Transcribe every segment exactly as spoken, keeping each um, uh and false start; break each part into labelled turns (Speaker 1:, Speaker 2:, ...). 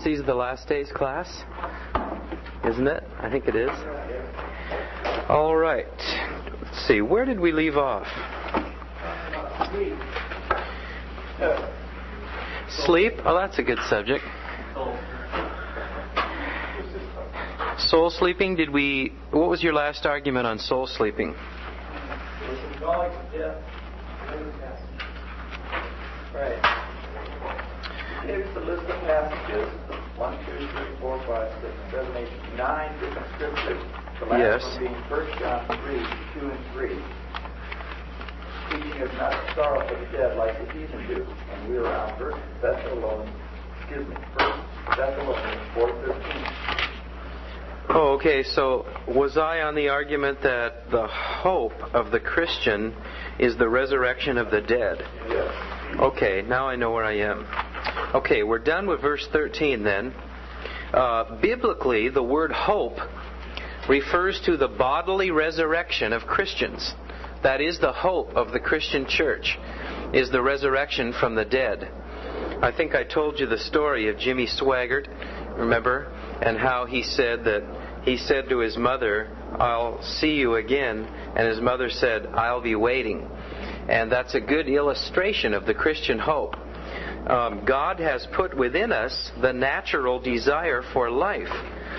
Speaker 1: Prophecies of the Last Days class? Isn't it? I think it is. All right. Let's see. Where did we leave off? Sleep? Oh, that's a good subject. Soul sleeping? Did we... What was your last argument on soul sleeping?
Speaker 2: Right. Here's the list of passages. One, two, three, four, five, six, seven, eight, nine different scriptures. The last
Speaker 1: Yes.
Speaker 2: one being First John three, two and three. Teaching us not to sorrow for the dead like the heathen do. And we are on First Thessalonians, excuse me, First Thessalonians four thirteen.
Speaker 1: Oh, okay. So was I on the argument that the hope of the Christian is the resurrection of the dead?
Speaker 2: Yes.
Speaker 1: Okay, now I know where I am. Okay, we're done with verse thirteen then. Uh, biblically, the word hope refers to the bodily resurrection of Christians. That is the hope of the Christian church, is the resurrection from the dead. I think I told you the story of Jimmy Swaggart, remember? And how he said that he said to his mother, "I'll see you again." And his mother said, "I'll be waiting." And that's a good illustration of the Christian hope. Um, God has put within us the natural desire for life.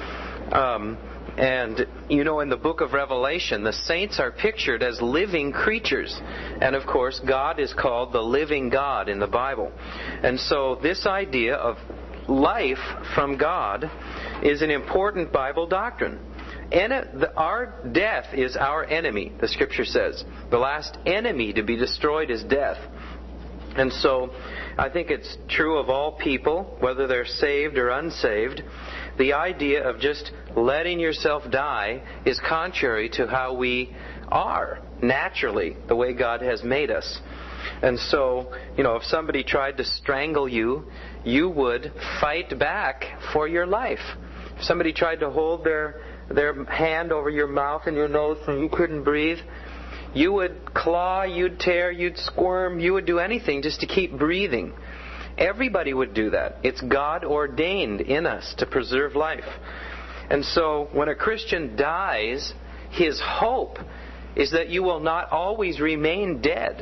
Speaker 1: Um, and, you know, in the book of Revelation, the saints are pictured as living creatures. And, of course, God is called the living God in the Bible. And so this idea of life from God is an important Bible doctrine. And our death is our enemy, the Scripture says. The last enemy to be destroyed is death. And so I think it's true of all people, whether they're saved or unsaved. The idea of just letting yourself die is contrary to how we are naturally, the way God has made us. And so, you know, if somebody tried to strangle you, you would fight back for your life. If somebody tried to hold their their hand over your mouth and your nose so you couldn't breathe, you would claw, you'd tear, you'd squirm, you would do anything just to keep breathing. Everybody would do that. It's God ordained in us to preserve life. And so when a Christian dies, his hope is that you will not always remain dead.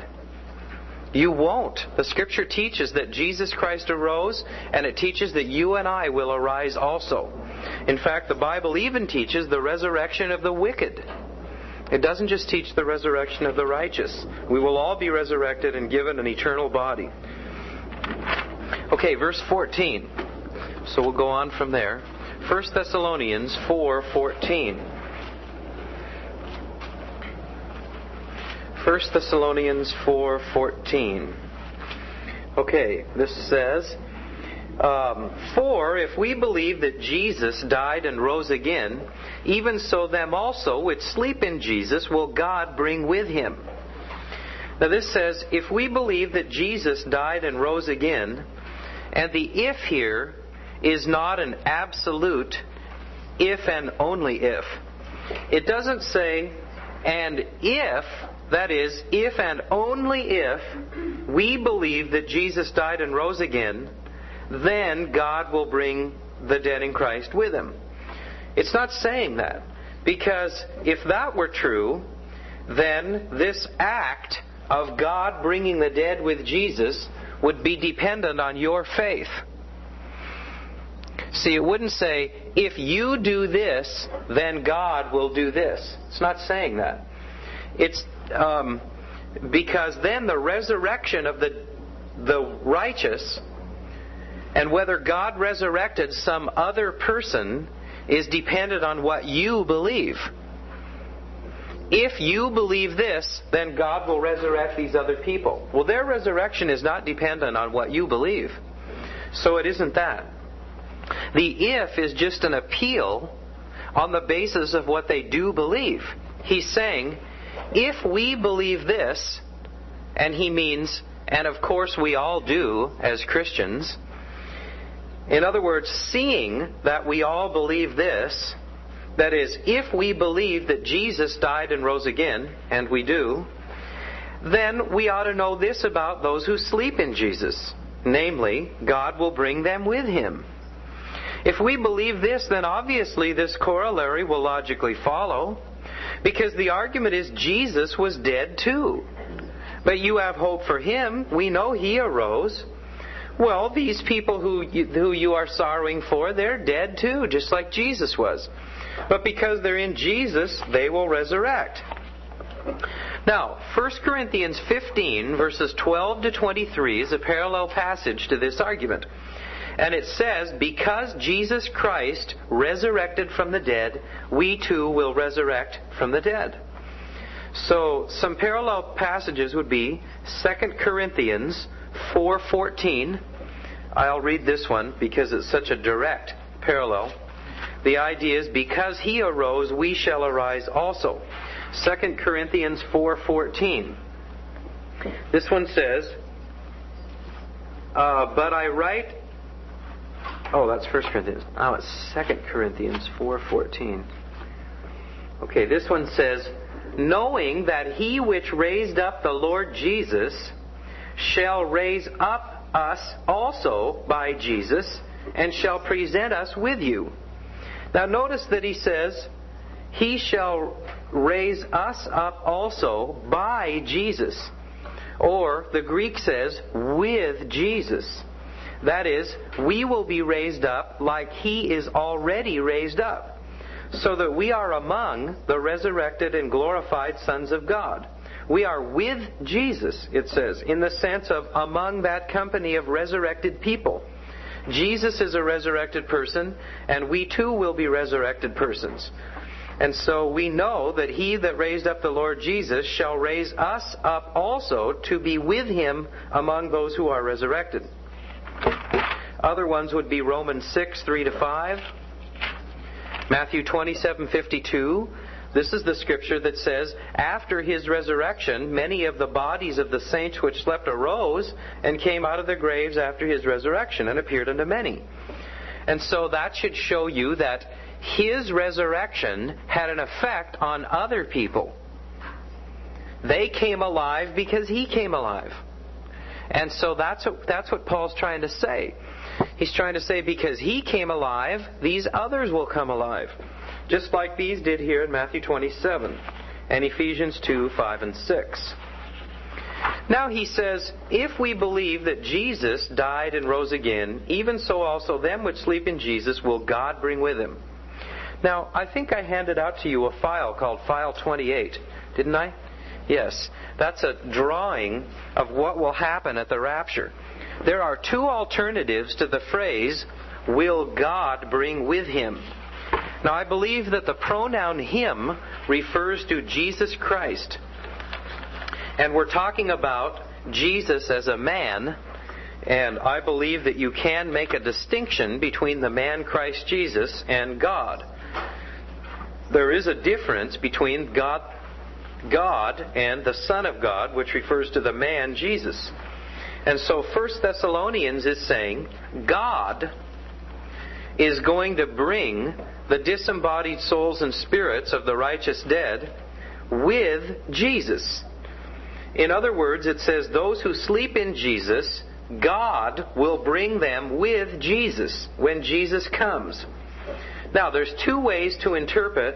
Speaker 1: You won't. The Scripture teaches that Jesus Christ arose, and it teaches that you and I will arise also. In fact, the Bible even teaches the resurrection of the wicked. It doesn't just teach the resurrection of the righteous. We will all be resurrected and given an eternal body. Okay, verse fourteen. So we'll go on from there. First Thessalonians four fourteen. First Thessalonians four fourteen. Okay, this says, um, For if we believe that Jesus died and rose again, even so them also which sleep in Jesus will God bring with Him. Now this says, if we believe that Jesus died and rose again, and the if here is not an absolute if and only if. It doesn't say, and if... That is, if and only if we believe that Jesus died and rose again, then God will bring the dead in Christ with Him. It's not saying that. Because if that were true, then this act of God bringing the dead with Jesus would be dependent on your faith. See, it wouldn't say, if you do this, then God will do this. It's not saying that. It's um, because then the resurrection of the the righteous, and whether God resurrected some other person, is dependent on what you believe. If you believe this, then God will resurrect these other people. Well, their resurrection is not dependent on what you believe. So it isn't that. The if is just an appeal on the basis of what they do believe. He's saying, if we believe this, and he means, and of course we all do as Christians, in other words, seeing that we all believe this, that is, if we believe that Jesus died and rose again, and we do, then we ought to know this about those who sleep in Jesus. Namely, God will bring them with Him. If we believe this, then obviously this corollary will logically follow, because the argument is Jesus was dead too. But you have hope for Him. We know He arose. Well, these people who you, who you are sorrowing for, they're dead too, just like Jesus was. But because they're in Jesus, they will resurrect. Now, First Corinthians fifteen, verses twelve to twenty-three is a parallel passage to this argument. And it says, because Jesus Christ resurrected from the dead, we too will resurrect from the dead. So, some parallel passages would be Second Corinthians four fourteen. I'll read this one because it's such a direct parallel. The idea is, because He arose, we shall arise also. Second Corinthians four fourteen. This one says, uh, but I write... Oh, that's First Corinthians. Oh, it's Second Corinthians four fourteen. Okay, this one says, knowing that He which raised up the Lord Jesus shall raise up us also by Jesus, and shall present us with you. Now notice that he says, He shall raise us up also by Jesus. Or, the Greek says, with Jesus. That is, we will be raised up like He is already raised up, so that we are among the resurrected and glorified sons of God. We are with Jesus, it says, in the sense of among that company of resurrected people. Jesus is a resurrected person, and we too will be resurrected persons. And so we know that He that raised up the Lord Jesus shall raise us up also to be with Him among those who are resurrected. Other ones would be Romans six, three to five. Matthew twenty-seven, fifty-two. This is the scripture that says, after His resurrection, many of the bodies of the saints which slept arose and came out of their graves after His resurrection and appeared unto many. And so that should show you that His resurrection had an effect on other people. They came alive because He came alive. And so that's what, that's what Paul's trying to say. He's trying to say, because He came alive, these others will come alive. Just like these did here in Matthew twenty-seven and Ephesians two, five, and six. Now he says, if we believe that Jesus died and rose again, even so also them which sleep in Jesus will God bring with Him. Now, I think I handed out to you a file called File twenty-eight, didn't I? Yes, that's a drawing of what will happen at the rapture. There are two alternatives to the phrase, will God bring with Him? Now, I believe that the pronoun Him refers to Jesus Christ. And we're talking about Jesus as a man, and I believe that you can make a distinction between the man Christ Jesus and God. There is a difference between God, God and the Son of God, which refers to the man Jesus. And so First Thessalonians is saying, God is going to bring the disembodied souls and spirits of the righteous dead with Jesus. In other words, it says those who sleep in Jesus, God will bring them with Jesus when Jesus comes. Now, there's two ways to interpret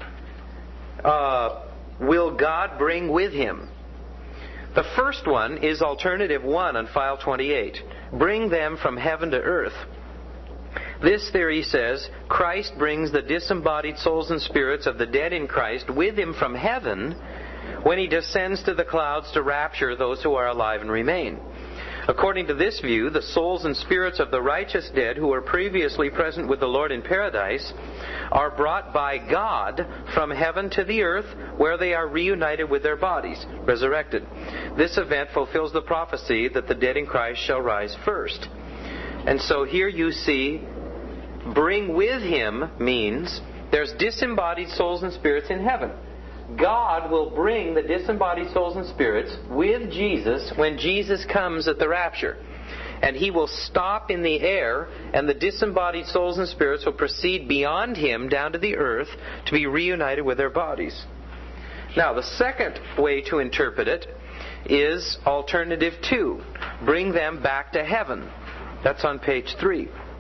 Speaker 1: uh, will God bring with Him. The first one is alternative one on file twenty-eight. Bring them from heaven to earth. This theory says Christ brings the disembodied souls and spirits of the dead in Christ with Him from heaven when He descends to the clouds to rapture those who are alive and remain. According to this view, the souls and spirits of the righteous dead who were previously present with the Lord in paradise are brought by God from heaven to the earth, where they are reunited with their bodies, resurrected. This event fulfills the prophecy that the dead in Christ shall rise first. And so here you see, bring with Him means there's disembodied souls and spirits in heaven. God will bring the disembodied souls and spirits with Jesus when Jesus comes at the rapture. And He will stop in the air, and the disembodied souls and spirits will proceed beyond Him down to the earth to be reunited with their bodies. Now, the second way to interpret it is alternative two. Bring them back to heaven. That's on page three.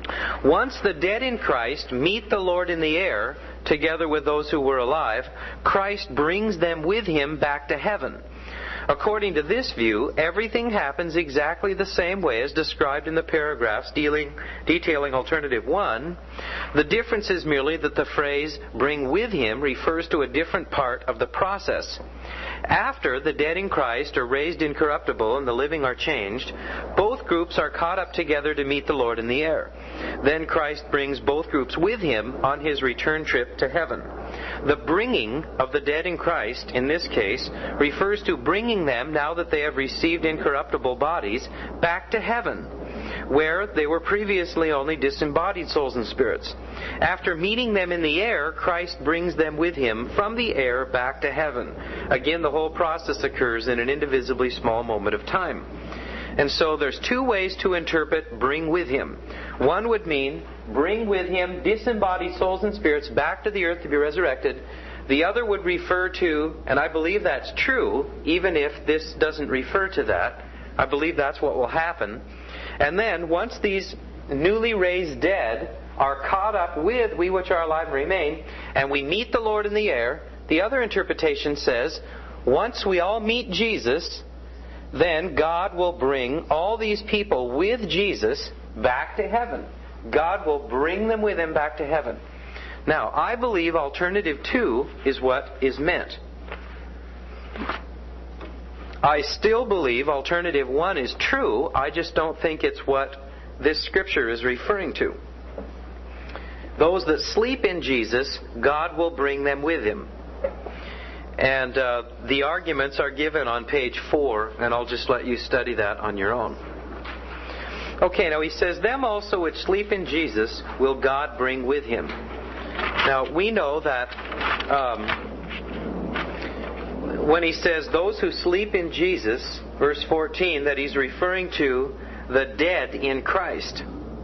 Speaker 1: Once the dead in Christ meet the Lord in the air, together with those who were alive, Christ brings them with Him back to heaven. According to this view, everything happens exactly the same way as described in the paragraphs dealing, detailing alternative one. The difference is merely that the phrase, bring with Him, refers to a different part of the process. After the dead in Christ are raised incorruptible and the living are changed, both groups are caught up together to meet the Lord in the air. Then Christ brings both groups with Him on His return trip to heaven. The bringing of the dead in Christ, in this case, refers to bringing them, now that they have received incorruptible bodies, back to heaven, where they were previously only disembodied souls and spirits. After meeting them in the air, Christ brings them with Him from the air back to heaven. Again, the whole process occurs in an indivisibly small moment of time. And so there's two ways to interpret bring with Him. One would mean bring with Him disembodied souls and spirits back to the earth to be resurrected. The other would refer to, and I believe that's true, even if this doesn't refer to that, I believe that's what will happen. And then, once these newly raised dead are caught up with we which are alive and remain, and we meet the Lord in the air, the other interpretation says, once we all meet Jesus, then God will bring all these people with Jesus back to heaven. God will bring them with Him back to heaven. Now, I believe alternative two is what is meant. I still believe alternative one is true. I just don't think it's what this scripture is referring to. Those that sleep in Jesus, God will bring them with Him. And uh, the arguments are given on page four, and I'll just let you study that on your own. Okay, now he says, them also which sleep in Jesus will God bring with Him. Now, we know that um, when he says those who sleep in Jesus, verse fourteen, that he's referring to the dead in Christ.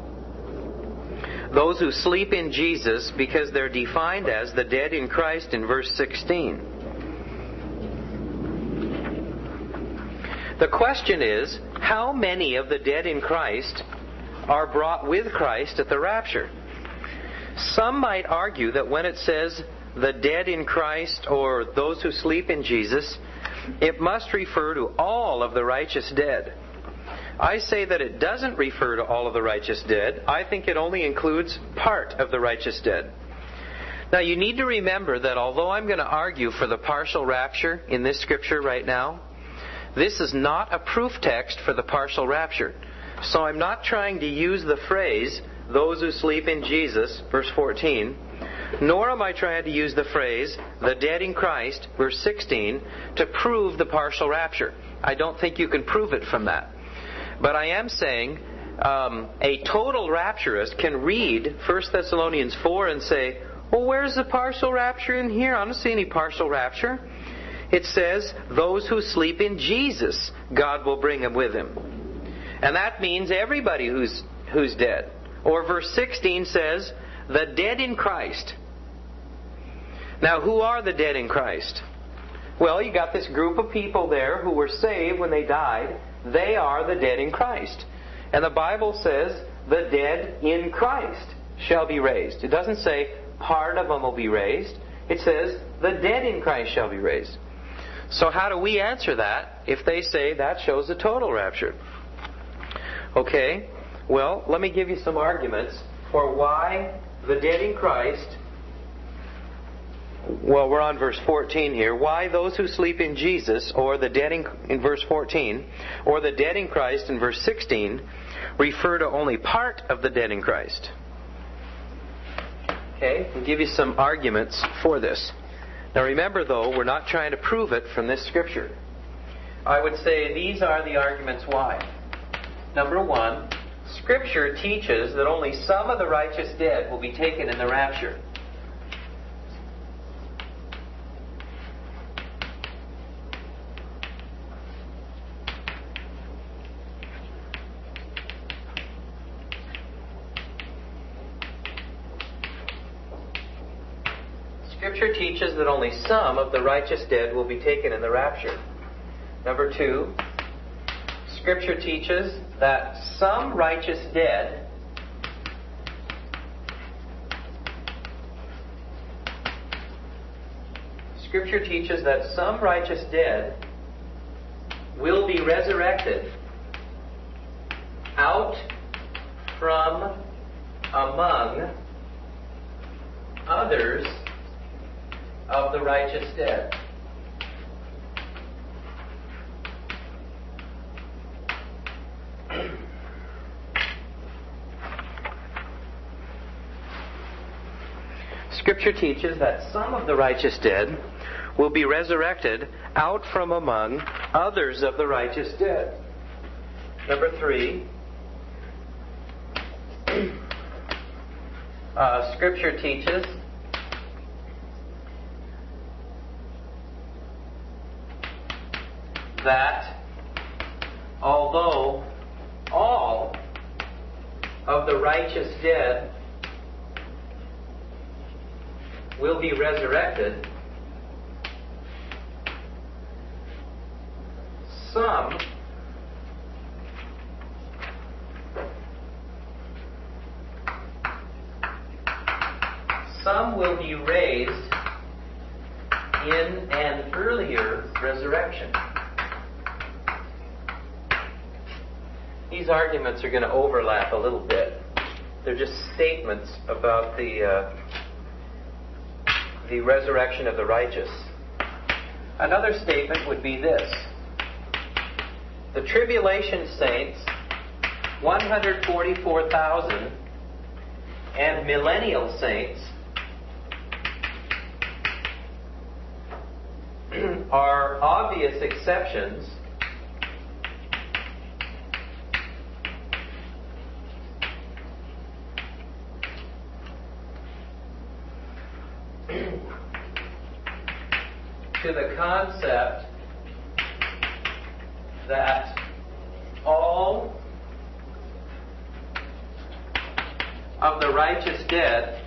Speaker 1: Those who sleep in Jesus, because they're defined as the dead in Christ in verse sixteen. The question is, how many of the dead in Christ are brought with Christ at the rapture? Some might argue that when it says the dead in Christ or those who sleep in Jesus, it must refer to all of the righteous dead. I say that it doesn't refer to all of the righteous dead. I think it only includes part of the righteous dead. Now, you need to remember that although I'm going to argue for the partial rapture in this scripture right now, this is not a proof text for the partial rapture. So I'm not trying to use the phrase, those who sleep in Jesus, verse fourteen, nor am I trying to use the phrase, the dead in Christ, verse sixteen, to prove the partial rapture. I don't think you can prove it from that. But I am saying um, a total rapturist can read First Thessalonians four and say, well, where's the partial rapture in here? I don't see any partial rapture. It says, those who sleep in Jesus, God will bring them with Him. And that means everybody who's who's dead. Or verse sixteen says, the dead in Christ. Now, who are the dead in Christ? Well, you got this group of people there who were saved when they died. They are the dead in Christ. And the Bible says, the dead in Christ shall be raised. It doesn't say part of them will be raised. It says, the dead in Christ shall be raised. So how do we answer that if they say that shows a total rapture? Okay, well, let me give you some arguments for why the dead in Christ, well, we're on verse fourteen here, why those who sleep in Jesus, or the dead in, in verse fourteen, or the dead in Christ in verse sixteen, refer to only part of the dead in Christ. Okay, I'll give you some arguments for this. Now remember, though, we're not trying to prove it from this scripture. I would say these are the arguments why. Number one, Scripture teaches that only some of the righteous dead will be taken in the rapture. Scripture teaches that only some of the righteous dead will be taken in the rapture. Number two, Scripture teaches that some righteous dead Scripture teaches that some righteous dead will be resurrected out from among others of the righteous dead. Scripture teaches that some of the righteous dead will be resurrected out from among others of the righteous dead. Number three, uh, Scripture teaches that although all of the righteous dead will be resurrected, some some will be raised in an earlier resurrection. These arguments are going to overlap a little bit. They're just statements about the uh, the resurrection of the righteous. Another statement would be this: the tribulation saints, one hundred forty-four thousand, and millennial saints are obvious exceptions to the concept that all of the righteous dead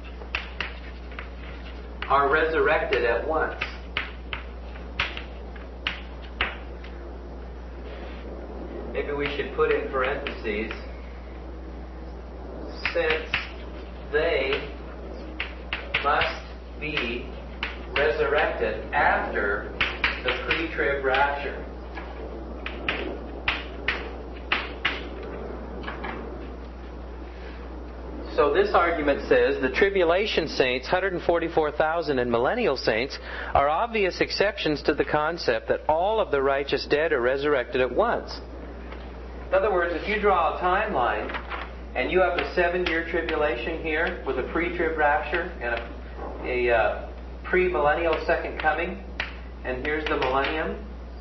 Speaker 1: are resurrected at once. Maybe we should put in parentheses, since they must be resurrected after the pre-trib rapture. So this argument says the tribulation saints, one hundred forty-four thousand, and millennial saints are obvious exceptions to the concept that all of the righteous dead are resurrected at once. In other words, if you draw a timeline and you have a seven-year tribulation here with a pre-trib rapture and a, a uh, pre-millennial second coming, and here's the millennium,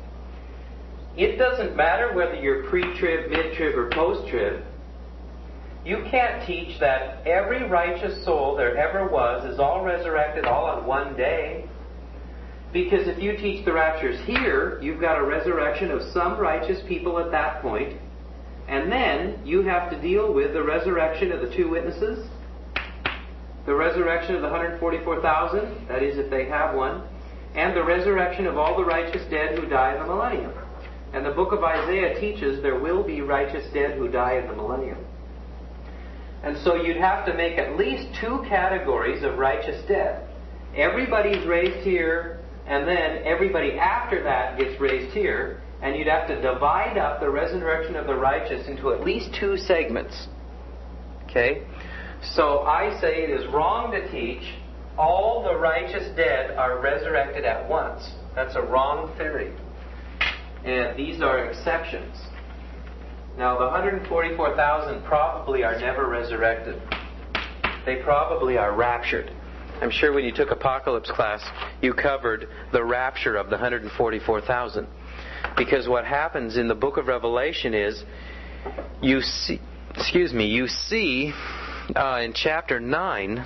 Speaker 1: it doesn't matter whether you're pre-trib, mid-trib, or post-trib. You can't teach that every righteous soul there ever was is all resurrected all on one day. Because if you teach the raptures here, you've got a resurrection of some righteous people at that point, and then you have to deal with the resurrection of the two witnesses, the resurrection of the one hundred forty-four thousand, that is if they have one, and the resurrection of all the righteous dead who die in the millennium. And the book of Isaiah teaches there will be righteous dead who die in the millennium. And so you'd have to make at least two categories of righteous dead. Everybody's raised here, and then everybody after that gets raised here, and you'd have to divide up the resurrection of the righteous into at least two segments. Okay? So I say it is wrong to teach all the righteous dead are resurrected at once. That's a wrong theory. And these are exceptions. Now, the one hundred forty-four thousand probably are never resurrected. They probably are raptured. I'm sure when you took Apocalypse class, you covered the rapture of the one hundred forty-four thousand. Because what happens in the book of Revelation is, you see, excuse me, you see uh, in chapter nine,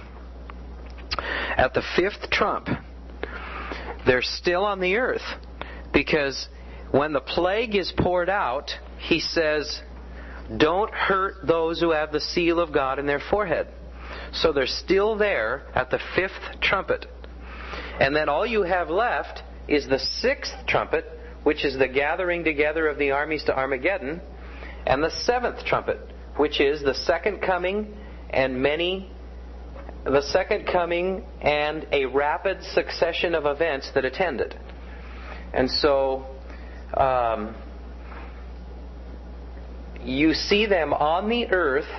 Speaker 1: at the fifth trump, they're still on the earth. Because when the plague is poured out, he says, don't hurt those who have the seal of God in their forehead. So they're still there at the fifth trumpet. And then all you have left is the sixth trumpet, which is the gathering together of the armies to Armageddon, and the seventh trumpet, which is the second coming and many the second coming and a rapid succession of events that attend it. And so um, you see them on the earth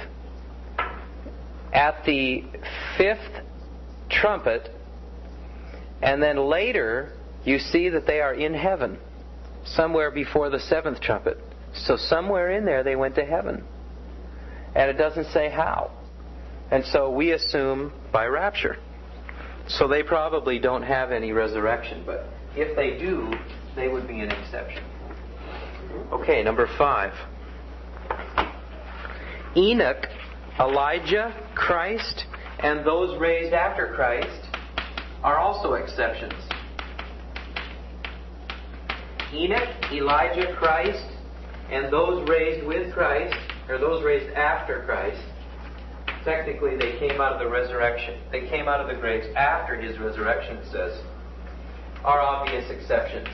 Speaker 1: at the fifth trumpet, and then later you see that they are in heaven, somewhere before the seventh trumpet. So somewhere in there they went to heaven. And it doesn't say how. And so we assume by rapture. So they probably don't have any resurrection, but if they do, they would be an exception. Okay, number five. Enoch, Elijah, Christ, and those raised after Christ are also exceptions. Enoch, Elijah, Christ, and those raised with Christ, or those raised after Christ, technically they came out of the resurrection. They came out of the graves after His resurrection, it says, are obvious exceptions.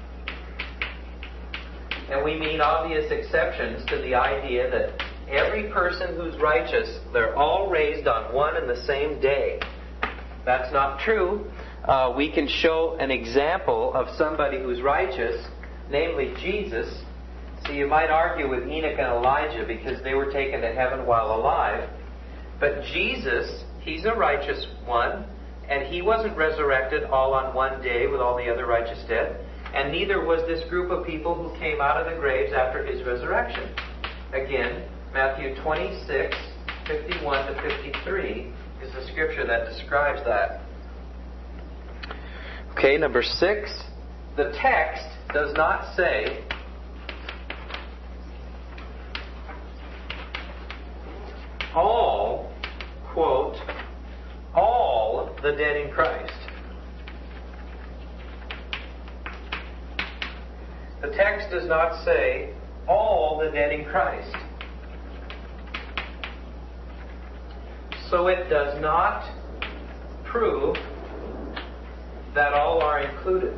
Speaker 1: And we mean obvious exceptions to the idea that every person who's righteous, they're all raised on one and the same day. That's not true. Uh, we can show an example of somebody who's righteous, namely Jesus. So you might argue with Enoch and Elijah because they were taken to heaven while alive. But Jesus, He's a righteous one, and He wasn't resurrected all on one day with all the other righteous dead. And neither was this group of people who came out of the graves after His resurrection. Again, Matthew twenty-six, fifty-one to fifty-three is the scripture that describes that. Okay, number six. The text does not say all, quote, all the dead in Christ. The text does not say all the dead in Christ. So it does not prove that all are included.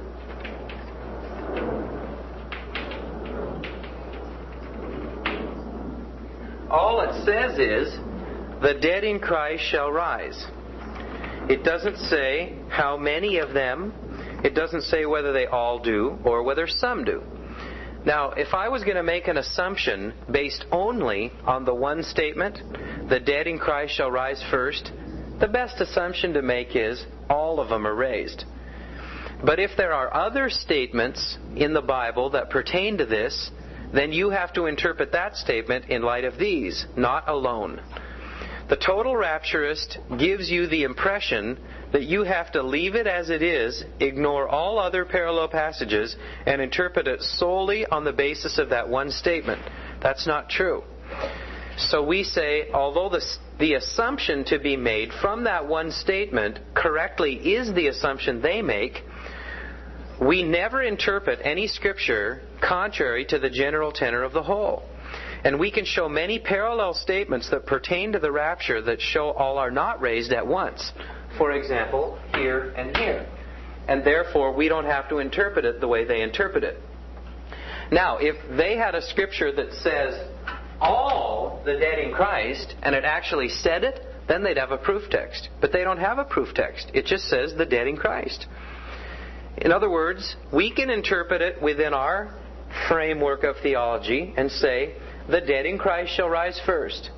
Speaker 1: All it says is, the dead in Christ shall rise. It doesn't say how many of them. It doesn't say whether they all do or whether some do. Now, if I was going to make an assumption based only on the one statement, the dead in Christ shall rise first, the best assumption to make is all of them are raised. But if there are other statements in the Bible that pertain to this, then you have to interpret that statement in light of these, not alone. The total rapturist gives you the impression that you have to leave it as it is, ignore all other parallel passages, and interpret it solely on the basis of that one statement. That's not true. So we say, although the, the assumption to be made from that one statement correctly is the assumption they make, we never interpret any scripture contrary to the general tenor of the whole. And we can show many parallel statements that pertain to the rapture that show all are not raised at once. For example, here and here. And therefore, we don't have to interpret it the way they interpret it. Now, if they had a scripture that says all the dead in Christ, and it actually said it, then they'd have a proof text. But they don't have a proof text. It just says the dead in Christ. In other words, we can interpret it within our framework of theology and say, the dead in Christ shall rise first.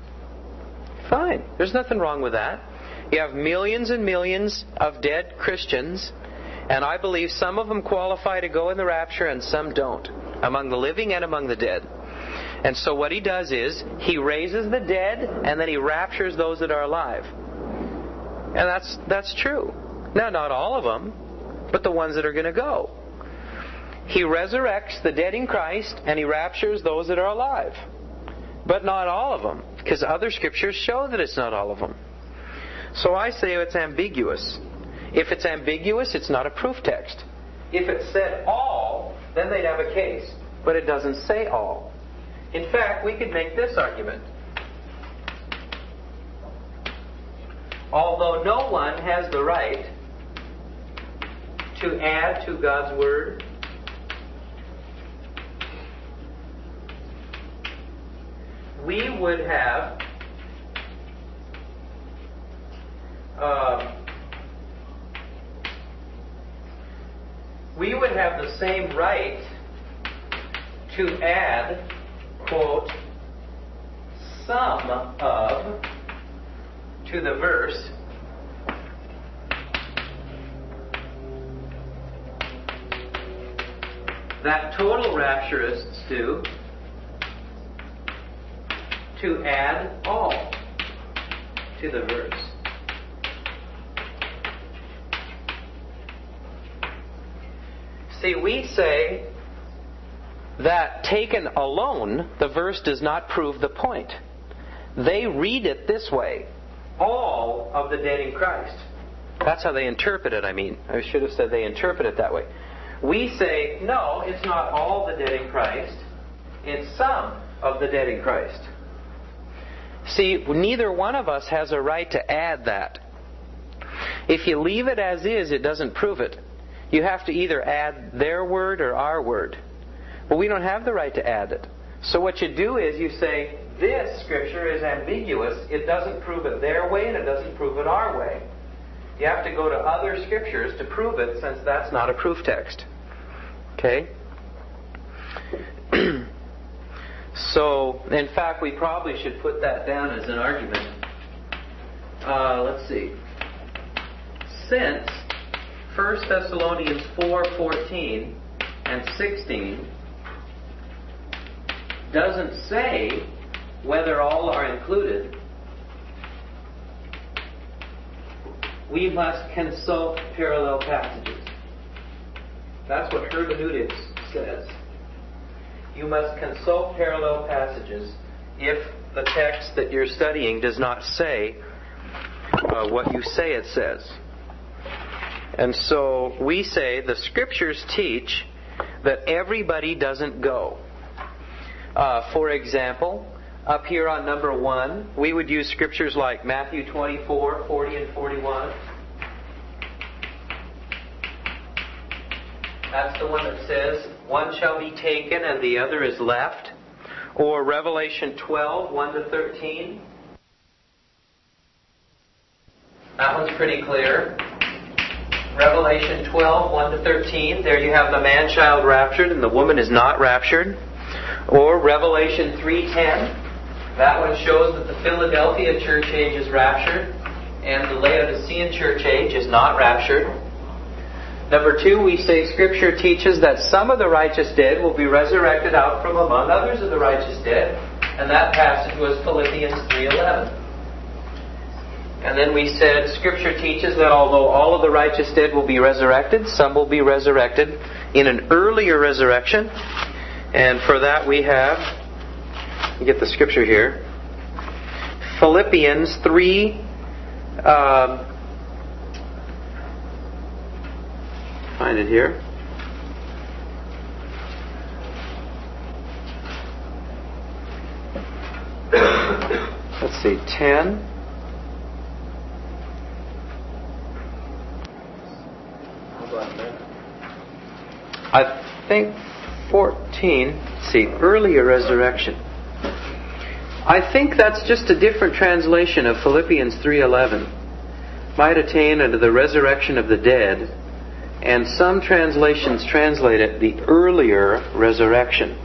Speaker 1: Fine. There's nothing wrong with that. You have millions and millions of dead Christians, and I believe some of them qualify to go in the rapture and some don't, among the living and among the dead. And so what He does is, He raises the dead, and then He raptures those that are alive. And that's that's true. Now, not all of them, but the ones that are going to go. He resurrects the dead in Christ, and He raptures those that are alive. But not all of them, because other scriptures show that it's not all of them. So I say it's ambiguous. If it's ambiguous, it's not a proof text. If it said all, then they'd have a case. But it doesn't say all. In fact, we could make this argument. Although no one has the right to add to God's Word, we would have um, we would have the same right to add, quote, some of to the verse that total rapturists do to add all to the verse. See, we say that taken alone, the verse does not prove the point. They read it this way: all of the dead in Christ. That's how they interpret it, I mean. I should have said they interpret it that way. We say, no, it's not all the dead in Christ. It's some of the dead in Christ. See, neither one of us has a right to add that. If you leave it as is, it doesn't prove it. You have to either add their word or our word. Well, we don't have the right to add it. So what you do is you say, this Scripture is ambiguous. It doesn't prove it their way and it doesn't prove it our way. You have to go to other Scriptures to prove it, since that's not a proof text. Okay? So, in fact, we probably should put that down as an argument. Uh, let's see. Since First Thessalonians four fourteen and sixteen doesn't say whether all are included, we must consult parallel passages. That's what hermeneutics says. You must consult parallel passages if the text that you're studying does not say uh, what you say it says. And so we say the Scriptures teach that everybody doesn't go. Uh, for example, up here on number one, we would use Scriptures like Matthew twenty-four, forty, and forty-one. That's the one that says, one shall be taken and the other is left. Or Revelation twelve, one to thirteen. That one's pretty clear. Revelation twelve, one to thirteen. There you have the man-child raptured and the woman is not raptured. Or Revelation three ten. That one shows that the Philadelphia church age is raptured and the Laodicean church age is not raptured. Number two, we say Scripture teaches that some of the righteous dead will be resurrected out from among others of the righteous dead. And that passage was Philippians three eleven. And then we said Scripture teaches that although all of the righteous dead will be resurrected, some will be resurrected in an earlier resurrection. And for that we have, you get the Scripture here, Philippians three, um, find it here. Let's see, ten. I think fourteen. Let's see, earlier resurrection. I think that's just a different translation of Philippians three eleven. Might attain unto the resurrection of the dead. And some translations translate it the earlier resurrection.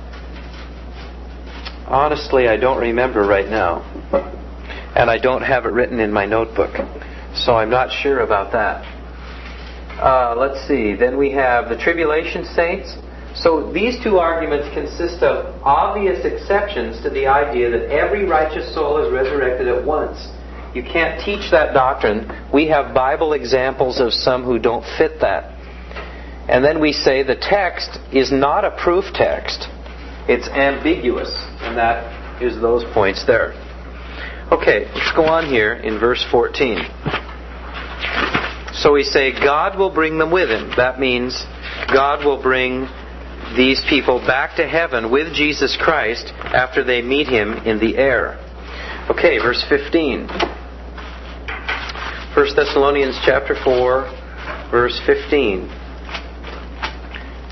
Speaker 1: Honestly, I don't remember right now. And I don't have it written in my notebook. So I'm not sure about that. Uh, let's see. Then we have the tribulation saints. So these two arguments consist of obvious exceptions to the idea that every righteous soul is resurrected at once. You can't teach that doctrine. We have Bible examples of some who don't fit that. And then we say the text is not a proof text. It's ambiguous. And that is those points there. Okay, let's go on here in verse fourteen. So we say God will bring them with Him. That means God will bring these people back to heaven with Jesus Christ after they meet Him in the air. Okay, verse fifteen. First Thessalonians chapter four, verse fifteen.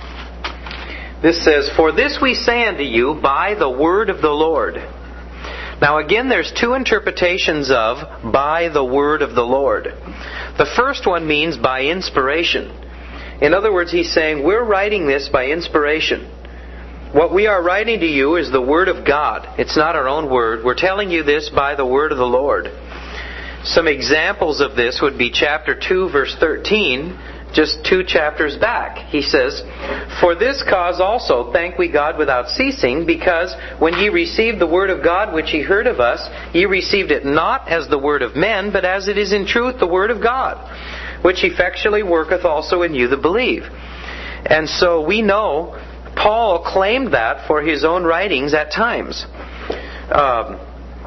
Speaker 1: This says, For this we say unto you by the word of the Lord. Now again, there's two interpretations of by the word of the Lord. The first one means by inspiration. In other words, he's saying, we're writing this by inspiration. What we are writing to you is the Word of God. It's not our own word. We're telling you this by the word of the Lord. Some examples of this would be chapter two, verse thirteen, just two chapters back. He says, "For this cause also thank we God without ceasing, because when ye received the word of God which ye heard of us, ye received it not as the word of men, but as it is in truth the word of God, which effectually worketh also in you that believe." And so we know Paul claimed that for his own writings at times. Um,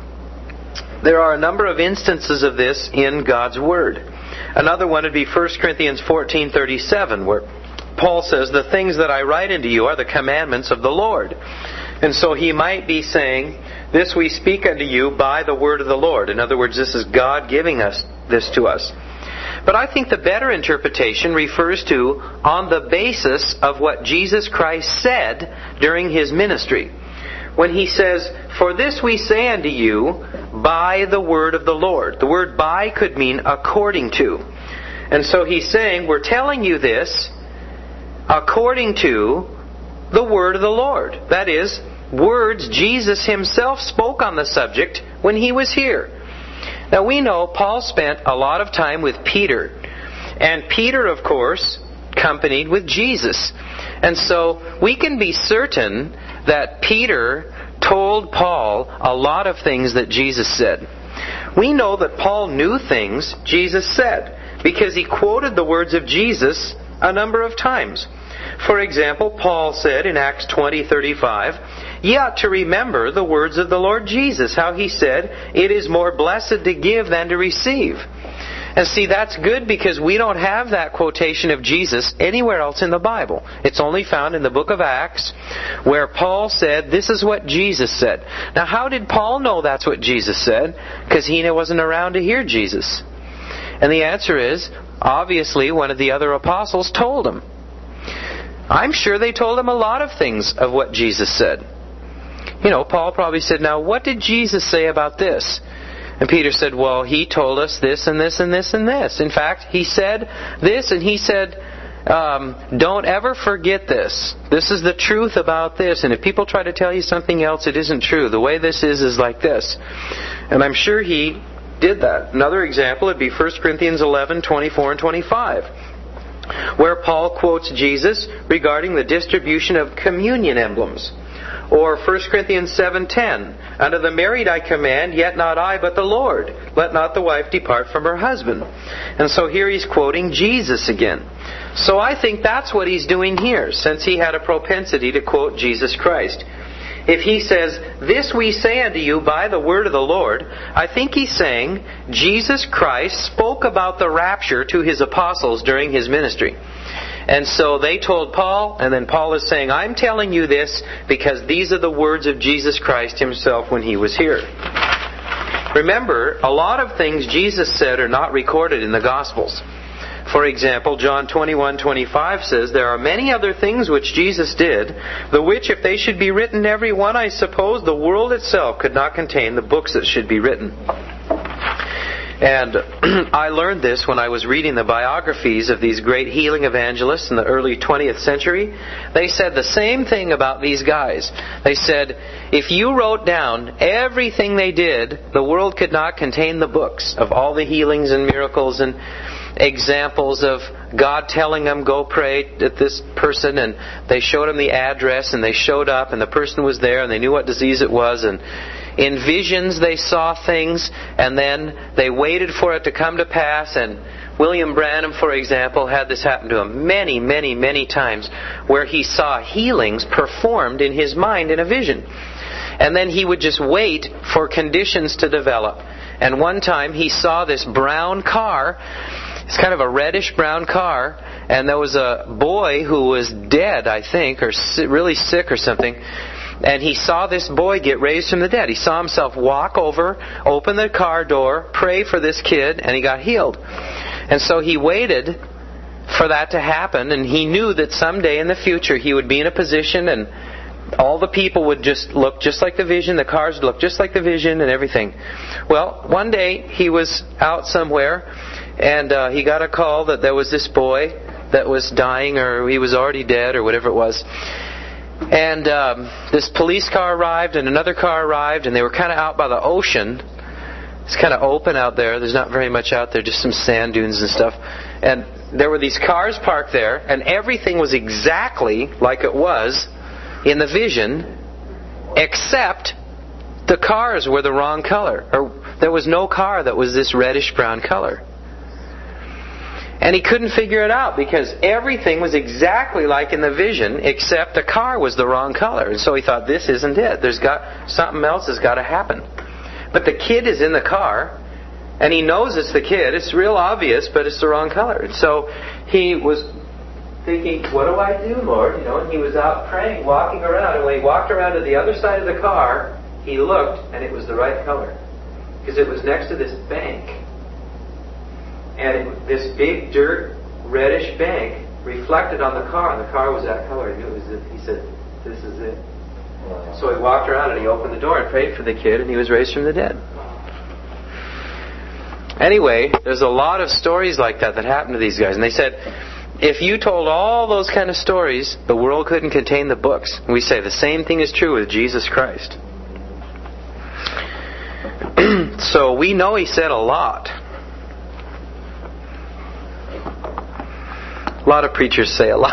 Speaker 1: there are a number of instances of this in God's Word. Another one would be First Corinthians fourteen thirty-seven, where Paul says, "The things that I write unto you are the commandments of the Lord." And so he might be saying, "This we speak unto you by the word of the Lord." In other words, this is God giving us this to us. But I think the better interpretation refers to on the basis of what Jesus Christ said during His ministry. When He says, "For this we say unto you by the word of the Lord." The word "by" could mean according to. And so He's saying, we're telling you this according to the word of the Lord. That is, words Jesus Himself spoke on the subject when He was here. Now we know Paul spent a lot of time with Peter. And Peter, of course, companied with Jesus. And so we can be certain that Peter told Paul a lot of things that Jesus said. We know that Paul knew things Jesus said because he quoted the words of Jesus a number of times. For example, Paul said in Acts twenty thirty-five, "Ye ought to remember the words of the Lord Jesus, how He said, 'It is more blessed to give than to receive.'" And see, that's good because we don't have that quotation of Jesus anywhere else in the Bible. It's only found in the book of Acts, where Paul said, this is what Jesus said. Now, how did Paul know that's what Jesus said? Because he wasn't around to hear Jesus. And the answer is, obviously, one of the other apostles told him. I'm sure they told him a lot of things of what Jesus said. You know, Paul probably said, "Now, what did Jesus say about this?" And Peter said, "Well, He told us this and this and this and this. In fact, He said this and He said, um, don't ever forget this. This is the truth about this. And if people try to tell you something else, it isn't true. The way this is is like this." And I'm sure he did that. Another example would be First Corinthians eleven twenty-four and twenty-five, where Paul quotes Jesus regarding the distribution of communion emblems. Or First Corinthians seven ten, "Unto the married I command, yet not I, but the Lord. Let not the wife depart from her husband." And so here he's quoting Jesus again. So I think that's what he's doing here, since he had a propensity to quote Jesus Christ. If he says, "This we say unto you by the word of the Lord," I think he's saying Jesus Christ spoke about the rapture to His apostles during His ministry. And so they told Paul, and then Paul is saying, "I'm telling you this because these are the words of Jesus Christ Himself when He was here." Remember, a lot of things Jesus said are not recorded in the Gospels. For example, John twenty-one twenty-five says, "There are many other things which Jesus did, the which if they should be written every one, I suppose the world itself could not contain the books that should be written." And I learned this when I was reading the biographies of these great healing evangelists in the early twentieth century. They said the same thing about these guys. They said, if you wrote down everything they did, the world could not contain the books of all the healings and miracles and examples of God telling them, "Go pray at this person," and they showed them the address, and they showed up, and the person was there, and they knew what disease it was, and in visions they saw things, and then they waited for it to come to pass. And William Branham, for example, had this happen to him many, many, many times, where he saw healings performed in his mind in a vision. And then he would just wait for conditions to develop. And one time he saw this brown car. It's kind of a reddish brown car, and there was a boy who was dead, I think, or really sick or something. And he saw this boy get raised from the dead. He saw himself walk over, open the car door, pray for this kid, and he got healed. And so he waited for that to happen, and he knew that someday in the future he would be in a position and all the people would just look just like the vision, the cars would look just like the vision and everything. Well, one day he was out somewhere and uh, he got a call that there was this boy that was dying, or he was already dead, or whatever it was. And um, this police car arrived and another car arrived, and they were kind of out by the ocean. It's kind of open out there. There's not very much out there, just some sand dunes and stuff. And there were these cars parked there, and everything was exactly like it was in the vision, except the cars were the wrong color. Or there was no car that was this reddish-brown color. And he couldn't figure it out because everything was exactly like in the vision, except the car was the wrong color. And so he thought, this isn't it. There's got something else has got to happen. But the kid is in the car, and he knows it's the kid. It's real obvious, but it's the wrong color. And so he was thinking, what do I do, Lord? You know, and he was out praying, walking around. And when he walked around to the other side of the car, he looked, and it was the right color. Because it was next to this bank. And it, this big dirt, reddish bank reflected on the car, and the car was that color. He, knew it was it. He said, this is it. Wow. So he walked around and he opened the door and prayed for the kid, and he was raised from the dead. Anyway, there's a lot of stories like that that happened to these guys. And they said, if you told all those kind of stories, the world couldn't contain the books. And we say the same thing is true with Jesus Christ. So we know he said a lot. A lot of preachers say a lot.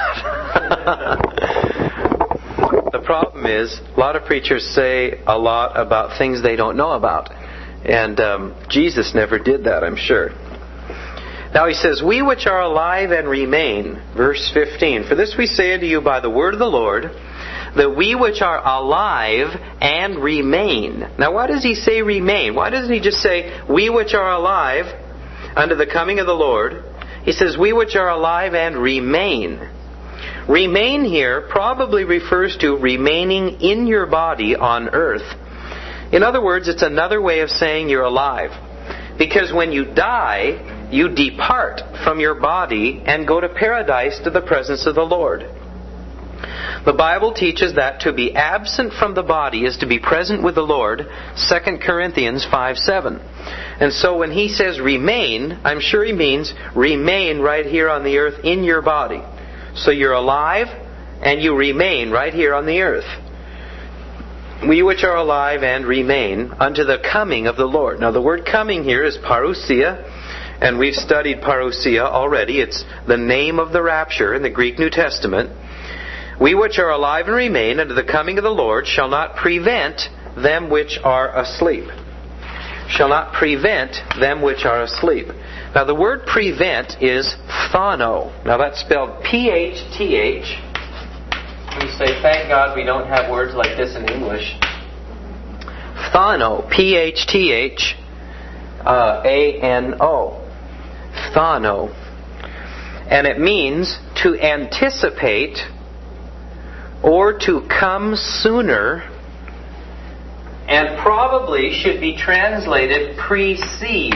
Speaker 1: The problem is, a lot of preachers say a lot about things they don't know about. And um, Jesus never did that, I'm sure. Now he says, we which are alive and remain, verse fifteen, for this we say unto you by the word of the Lord, that we which are alive and remain. Now why does he say remain? Why doesn't he just say, we which are alive unto the coming of the Lord? He says, we which are alive and remain. Remain here probably refers to remaining in your body on earth. In other words, it's another way of saying you're alive. Because when you die, you depart from your body and go to paradise to the presence of the Lord. The Bible teaches that to be absent from the body is to be present with the Lord, Second Corinthians five seven. And so when he says remain, I'm sure he means remain right here on the earth in your body. So you're alive and you remain right here on the earth. We which are alive and remain unto the coming of the Lord. Now the word coming here is parousia, and we've studied parousia already. It's the name of the rapture in the Greek New Testament. We which are alive and remain unto the coming of the Lord shall not prevent them which are asleep. Shall not prevent them which are asleep. Now the word prevent is phano. Now that's spelled P H T H. We say, thank God we don't have words like this in English. Phano. P H T H A N O. Phano. And it means to anticipate or to come sooner, and probably should be translated precede.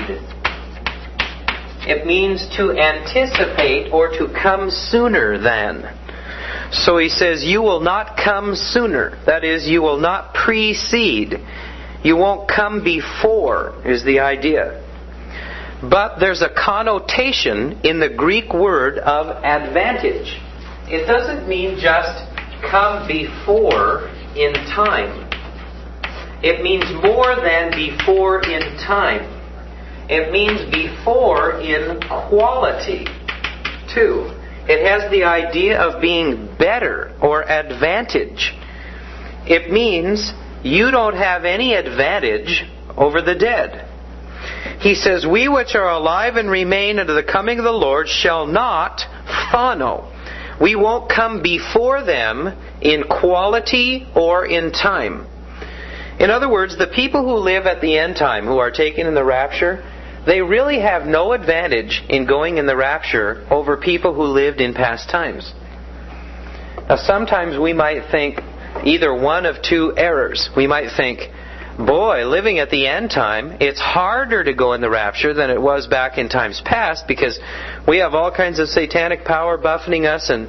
Speaker 1: It means to anticipate or to come sooner than. So he says, you will not come sooner. That is, you will not precede. You won't come before, is the idea. But there's a connotation in the Greek word of advantage. It doesn't mean just come before in time. It means more than before in time. It means before in quality, too. It has the idea of being better or advantage. It means you don't have any advantage over the dead. He says, we which are alive and remain unto the coming of the Lord shall not phano. We won't come before them in quality or in time. In other words, the people who live at the end time, who are taken in the rapture, they really have no advantage in going in the rapture over people who lived in past times. Now sometimes we might think either one of two errors. We might think, boy, living at the end time, it's harder to go in the rapture than it was back in times past because we have all kinds of satanic power buffeting us, and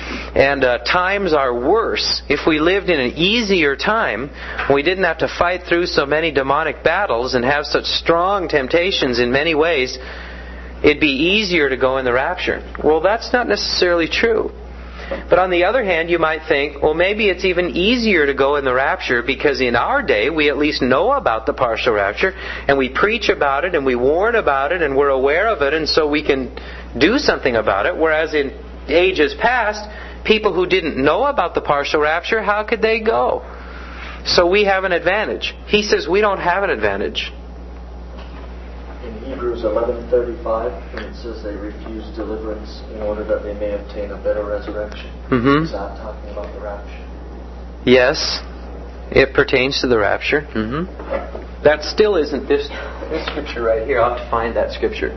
Speaker 1: And uh, times are worse. If we lived in an easier time, we didn't have to fight through so many demonic battles and have such strong temptations in many ways, it'd be easier to go in the rapture. Well, that's not necessarily true. But on the other hand, you might think, well, maybe it's even easier to go in the rapture because in our day we at least know about the partial rapture and we preach about it and we warn about it and we're aware of it, and so we can do something about it. Whereas in ages past, people who didn't know about the partial rapture, how could they go? So we have an advantage. He says we don't have an advantage.
Speaker 3: In Hebrews eleven thirty-five, when it says they refuse deliverance in order that they may obtain a better resurrection,
Speaker 1: Mm-hmm.
Speaker 3: is that talking about the rapture?
Speaker 1: Yes, it pertains to the rapture. Mm-hmm. That still isn't this, this scripture right here. I'll have to find that scripture.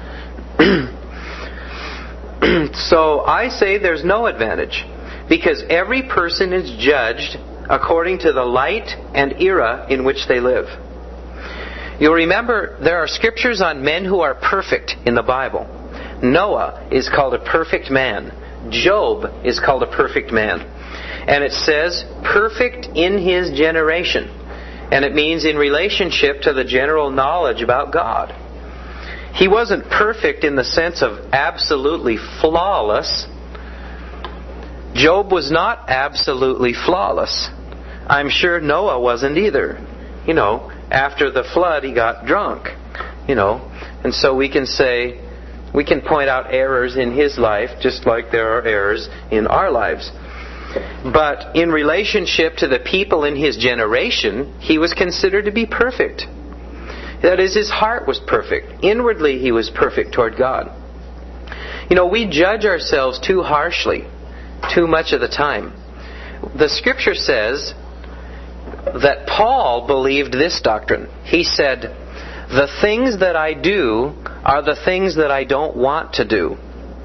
Speaker 1: So I say there's no advantage, because every person is judged according to the light and era in which they live. You'll remember there are scriptures on men who are perfect in the Bible. Noah is called a perfect man. Job is called a perfect man. And it says, perfect in his generation. And it means in relationship to the general knowledge about God. He wasn't perfect in the sense of absolutely flawless. Job was not absolutely flawless. I'm sure Noah wasn't either. You know, after the flood he got drunk. You know, and so we can say, we can point out errors in his life just like there are errors in our lives. But in relationship to the people in his generation, he was considered to be perfect. That is, his heart was perfect. Inwardly, he was perfect toward God. You know, we judge ourselves too harshly, too much of the time. The Scripture says that Paul believed this doctrine. He said, the things that I do are the things that I don't want to do.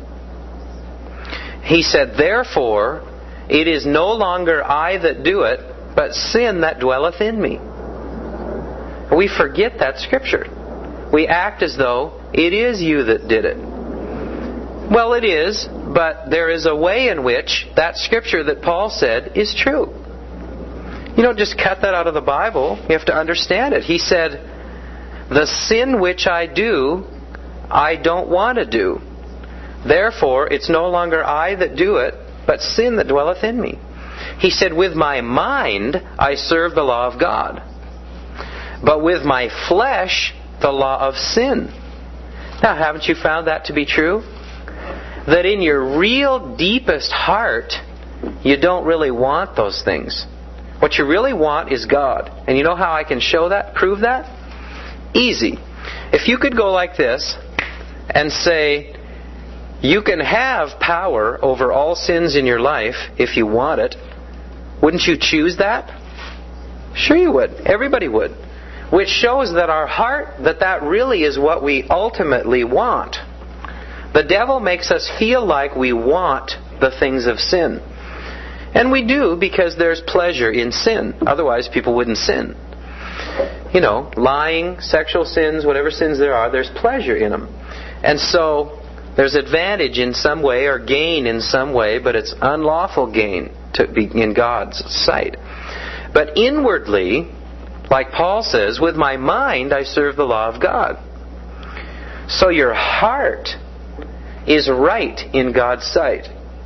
Speaker 1: He said, therefore, it is no longer I that do it, but sin that dwelleth in me. We forget that scripture. We act as though it is you that did it. Well, it is, but there is a way in which that scripture that Paul said is true. You don't just cut that out of the Bible. You have to understand it. He said, the sin which I do, I don't want to do. Therefore, it's no longer I that do it, but sin that dwelleth in me. He said, with my mind I serve the law of God, but with my flesh the law of sin. Now, haven't you found that to be true? That in your real deepest heart, you don't really want those things. What you really want is God. And you know how I can show that, prove that? Easy. If you could go like this and say, you can have power over all sins in your life if you want it, wouldn't you choose that? Sure you would. Everybody would. Which shows that our heart, that that really is what we ultimately want. The devil makes us feel like we want the things of sin. And we do, because there's pleasure in sin. Otherwise people wouldn't sin. You know, lying, sexual sins, whatever sins there are, there's pleasure in them. And so there's advantage in some way or gain in some way, but it's unlawful gain to be in God's sight. But inwardly, like Paul says, with my mind I serve the law of God. So your heart is right in God's sight.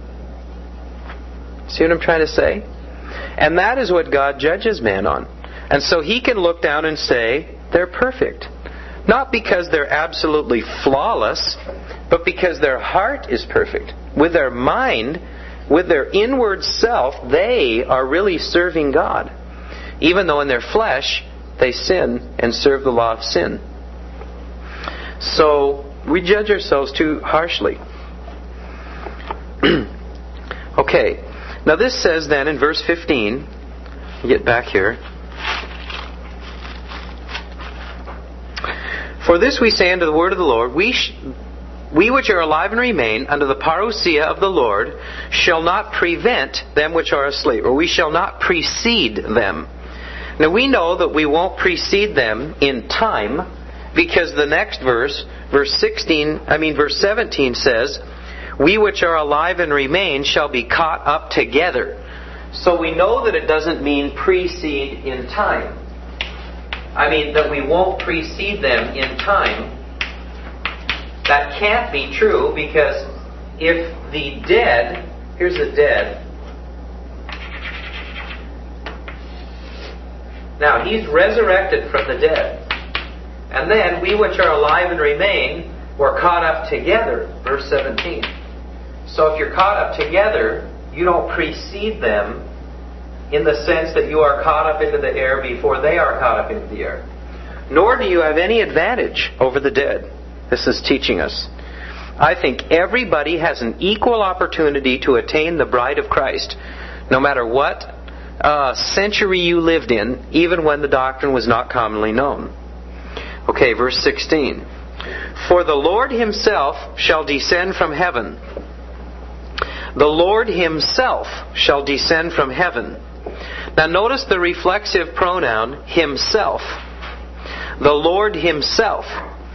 Speaker 1: See what I'm trying to say? And that is what God judges man on. And so He can look down and say, they're perfect. Not because they're absolutely flawless, but because their heart is perfect. With their mind, with their inward self, they are really serving God. Even though in their flesh, they sin and serve the law of sin. So, we judge ourselves too harshly. Okay. Now this says then in verse fifteen, get back here. For this we say unto the word of the Lord, we sh- we which are alive and remain under the parousia of the Lord shall not prevent them which are asleep, or we shall not precede them. Now we know that we won't precede them in time, because the next verse, verse sixteen, I mean verse seventeen says, we which are alive and remain shall be caught up together. So we know that it doesn't mean precede in time. I mean that we won't precede them in time. That can't be true, because if the dead, here's the dead. Now, He's resurrected from the dead. And then, we which are alive and remain were caught up together. Verse seventeen. So if you're caught up together, you don't precede them in the sense that you are caught up into the air before they are caught up into the air. Nor do you have any advantage over the dead. This is teaching us. I think everybody has an equal opportunity to attain the bride of Christ, no matter what uh, century you lived in, even when the doctrine was not commonly known. Okay, verse sixteen. For the Lord Himself shall descend from heaven. The Lord Himself shall descend from heaven. Now notice the reflexive pronoun, Himself. The Lord Himself.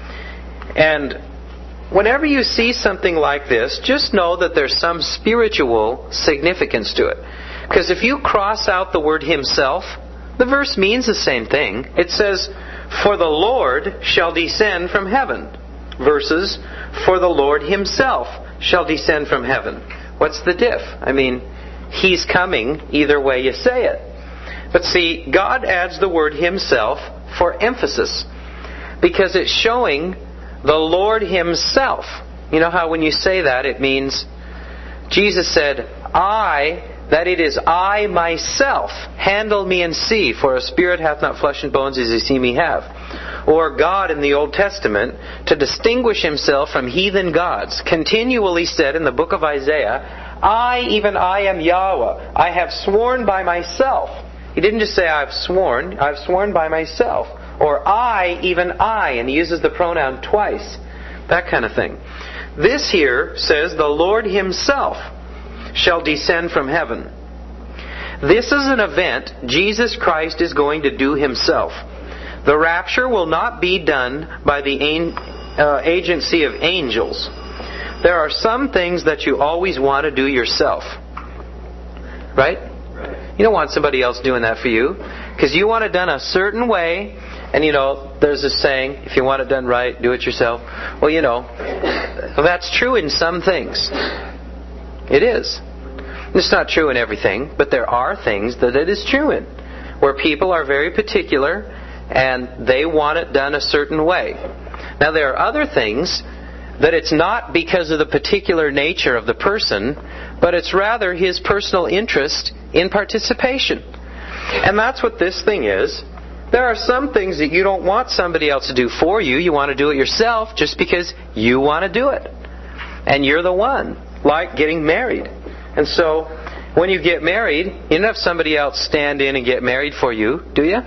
Speaker 1: And whenever you see something like this, just know that there's some spiritual significance to it. Because if you cross out the word Himself, the verse means the same thing. It says, for the Lord shall descend from heaven. Versus, for the Lord Himself shall descend from heaven. What's the diff? I mean, He's coming either way you say it. But see, God adds the word Himself for emphasis, because it's showing the Lord Himself. You know how when you say that, it means, Jesus said, I, that it is I myself, handle me and see, for a spirit hath not flesh and bones as ye see me have. Or God in the Old Testament, to distinguish Himself from heathen gods, continually said in the book of Isaiah, I, even I am Yahweh, I have sworn by myself. He didn't just say, I've sworn, I've sworn by myself. Or I, even I, and He uses the pronoun twice. That kind of thing. This here says, the Lord Himself shall descend from heaven. This is an event Jesus Christ is going to do Himself. The rapture will not be done by the uh, agency of angels. There are some things that you always want to do yourself. Right? You don't want somebody else doing that for you, because you want it done a certain way. And you know, there's this saying, if you want it done right, do it yourself. Well, you know, that's true in some things. It is. It's not true in everything, but there are things that it is true in, where people are very particular and they want it done a certain way. Now, there are other things that it's not because of the particular nature of the person, but it's rather his personal interest in participation. And that's what this thing is. There are some things that you don't want somebody else to do for you. You want to do it yourself just because you want to do it. And you're the one. Like getting married. And so, when you get married, you don't have somebody else stand in and get married for you, do you?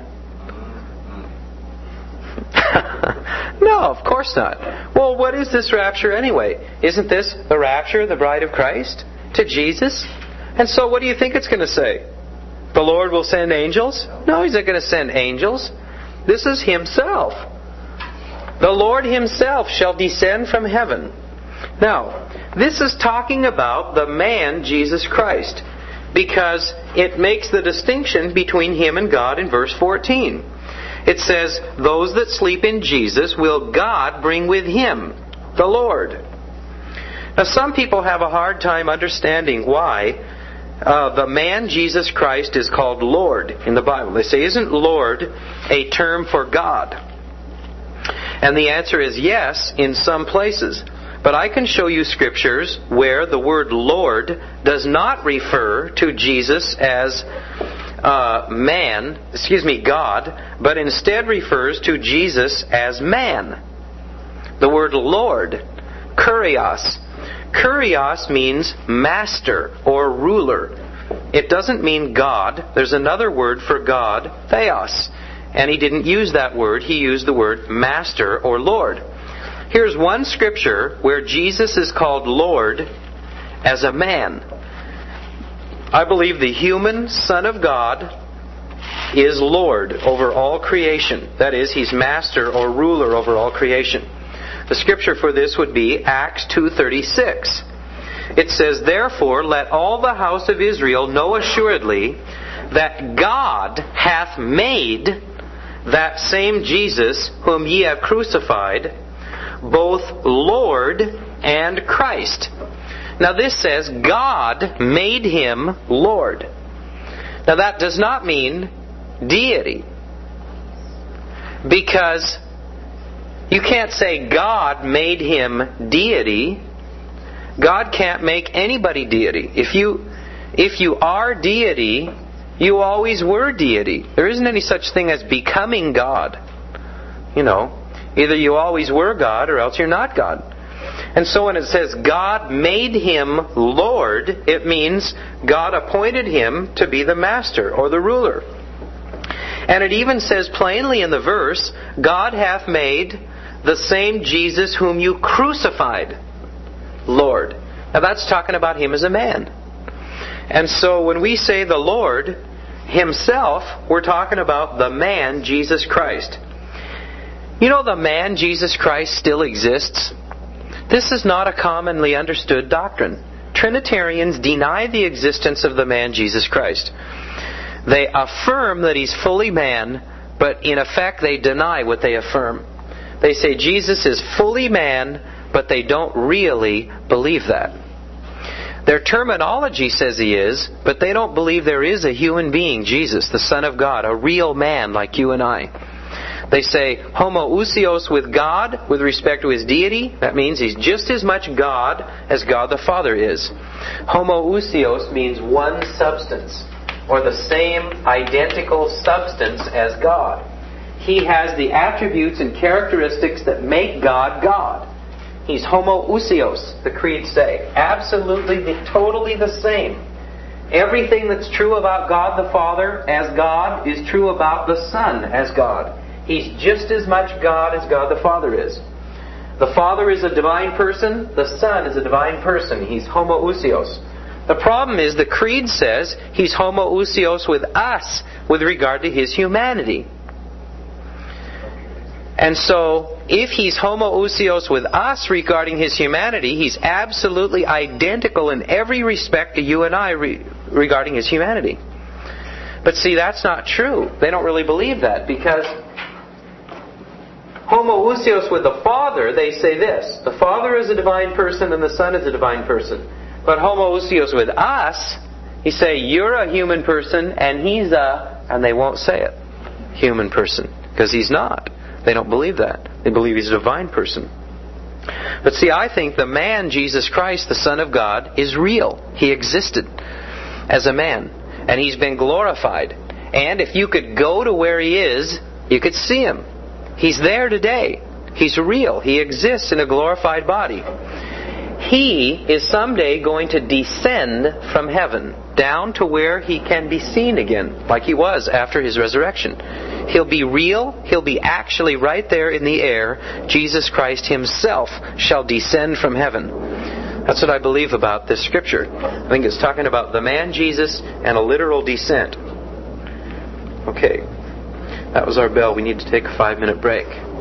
Speaker 1: No, of course not. Well, what is this rapture anyway? Isn't this the rapture, the bride of Christ, to Jesus? And so what do you think it's going to say? The Lord will send angels? No, He's not going to send angels. This is Himself. The Lord Himself shall descend from heaven. Now, this is talking about the man Jesus Christ, because it makes the distinction between Him and God in verse fourteen. It says, those that sleep in Jesus will God bring with Him, the Lord. Now, some people have a hard time understanding why uh, the man Jesus Christ is called Lord in the Bible. They say, isn't Lord a term for God? And the answer is yes, in some places. But I can show you scriptures where the word Lord does not refer to Jesus as uh, man, excuse me, God, but instead refers to Jesus as man. The word Lord, kurios. Kurios means master or ruler. It doesn't mean God. There's another word for God, theos. And He didn't use that word. He used the word master or Lord. Here's one scripture where Jesus is called Lord as a man. I believe the human Son of God is Lord over all creation. That is, He's master or ruler over all creation. The scripture for this would be Acts two thirty-six. It says, "Therefore let all the house of Israel know assuredly that God hath made that same Jesus whom ye have crucified, both Lord and Christ." Now this says, God made Him Lord. Now that does not mean deity. Because you can't say God made Him deity. God can't make anybody deity. If you, if you are deity, you always were deity. There isn't any such thing as becoming God. You know, either you always were God or else you're not God. And so when it says God made Him Lord, it means God appointed Him to be the master or the ruler. And it even says plainly in the verse, God hath made the same Jesus whom you crucified Lord. Now that's talking about Him as a man. And so when we say the Lord Himself, we're talking about the man Jesus Christ. You know, the man Jesus Christ still exists. This is not a commonly understood doctrine. Trinitarians deny the existence of the man Jesus Christ. They affirm that He's fully man, but in effect they deny what they affirm. They say Jesus is fully man, but they don't really believe that. Their terminology says He is, but they don't believe there is a human being, Jesus, the Son of God, a real man like you and I. They say homoousios with God with respect to His deity. That means He's just as much God as God the Father is. Homoousios means one substance, or the same identical substance as God. He has the attributes and characteristics that make God God. He's homoousios, the creeds say. Absolutely, the, totally the same. Everything that's true about God the Father as God is true about the Son as God. He's just as much God as God the Father is. The Father is a divine person. The Son is a divine person. He's homoousios. The problem is the creed says He's homoousios with us with regard to His humanity. And so, if He's homoousios with us regarding His humanity, He's absolutely identical in every respect to you and I re- regarding His humanity. But see, that's not true. They don't really believe that, because homoousios with the Father, they say this: the Father is a divine person and the Son is a divine person. But homoousios with us, He say, you're a human person and He's a, and they won't say it, human person, because He's not. They don't believe that. They believe He's a divine person. But see, I think the man, Jesus Christ, the Son of God, is real. He existed as a man. And He's been glorified. And if you could go to where He is, you could see Him. He's there today. He's real. He exists in a glorified body. He is someday going to descend from heaven down to where He can be seen again, like He was after His resurrection. He'll be real. He'll be actually right there in the air. Jesus Christ Himself shall descend from heaven. That's what I believe about this scripture. I think it's talking about the man Jesus and a literal descent. Okay. That was our bell. We need to take a five-minute break.